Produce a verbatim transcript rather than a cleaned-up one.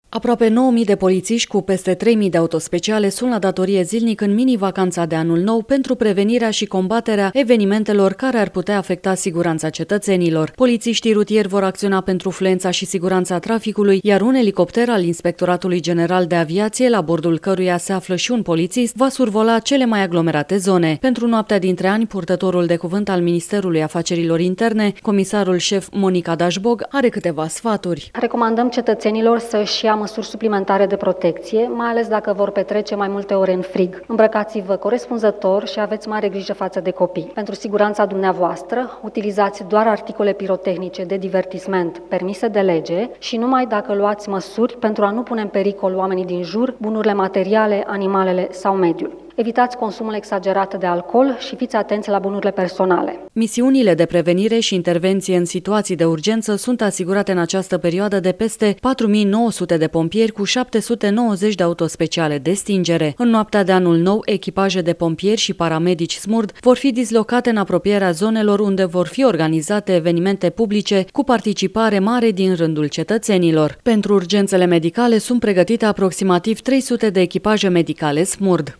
Aproape nouă mii de polițiști cu peste trei mii de autospeciale sunt la datorie zilnic în mini-vacanța de anul nou pentru prevenirea și combaterea evenimentelor care ar putea afecta siguranța cetățenilor. Polițiștii rutieri vor acționa pentru fluența și siguranța traficului, iar un elicopter al Inspectoratului General de Aviație, la bordul căruia se află și un polițist, va survola cele mai aglomerate zone. Pentru noaptea dintre ani, purtătorul de cuvânt al Ministerului Afacerilor Interne, comisarul șef Monica Dașbog, are câteva sfaturi. Recomandăm cetățenilor să-și ia măsuri suplimentare de protecție, mai ales dacă vor petrece mai multe ore în frig. Îmbrăcați-vă corespunzător și aveți mare grijă față de copii. Pentru siguranța dumneavoastră, utilizați doar articole pirotehnice de divertisment permise de lege și numai dacă luați măsuri pentru a nu pune în pericol oamenii din jur, bunurile materiale, animalele sau mediul. Evitați consumul exagerat de alcool și fiți atenți la bunurile personale. Misiunile de prevenire și intervenție în situații de urgență sunt asigurate în această perioadă de peste patru mii nouă sute de pompieri cu șapte sute nouăzeci de autospeciale de stingere. În noaptea de anul nou, echipaje de pompieri și paramedici SMURD vor fi dislocate în apropierea zonelor unde vor fi organizate evenimente publice cu participare mare din rândul cetățenilor. Pentru urgențele medicale sunt pregătite aproximativ trei sute de echipaje medicale SMURD.